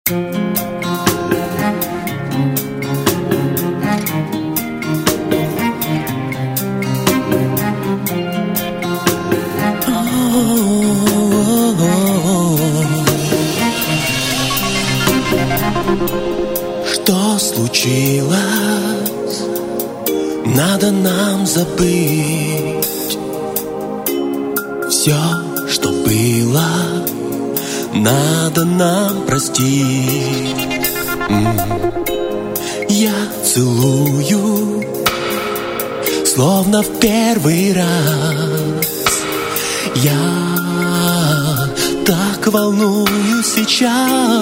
Что случилось? Надо нам забыть все, что было. Надо нам простить. Я целую, словно в первый раз. Я так волнуюсь сейчас.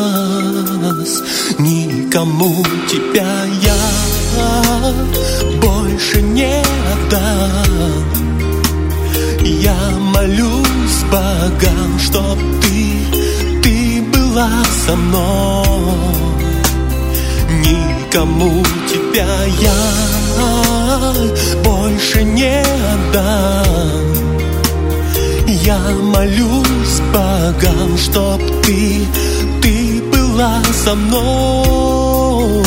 Никому тебя я больше не отдам. Я молюсь богам, чтоб ты была со мной. Никому тебя я больше не отдам. Я молюсь богам, чтоб ты была со мной.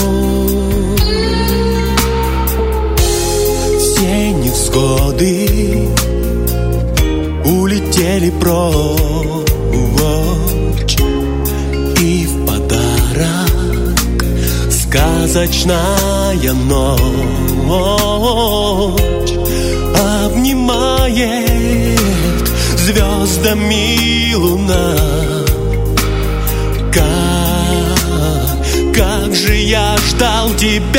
Все невзгоды улетели прочь, и в подарок сказочная ночь обнимает звездами луна. Как же я ждал тебя.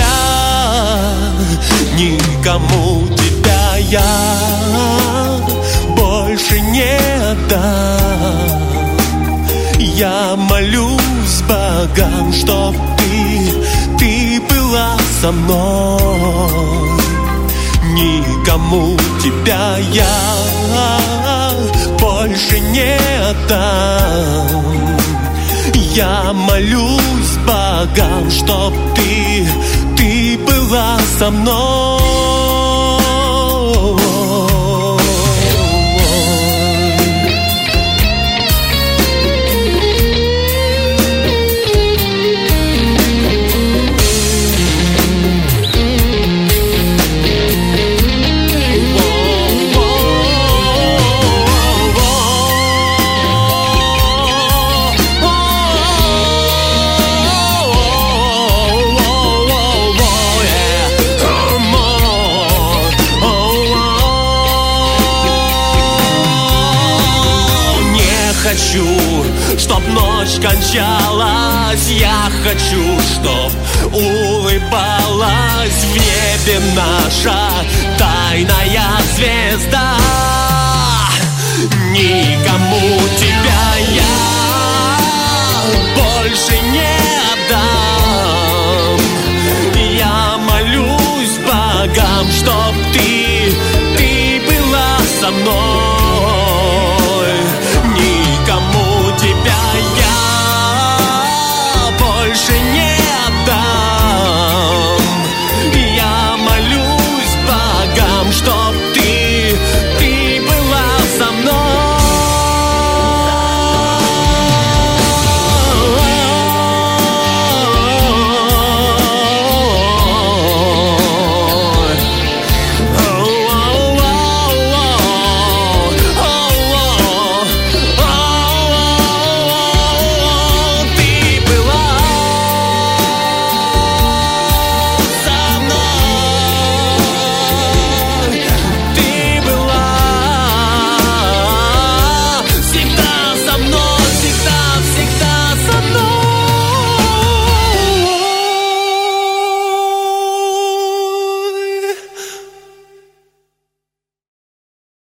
Никому тебя я больше не отдам. Я молюсь богам, чтоб ты была со мной. Никому тебя я больше не отдам. Я молюсь богам, чтоб ты была со мной. Хочу, чтоб ночь кончалась. Я хочу, чтоб улыбалась в небе наша тайная звезда. Никому тебя я больше не отдам. Я молюсь богам, чтоб ты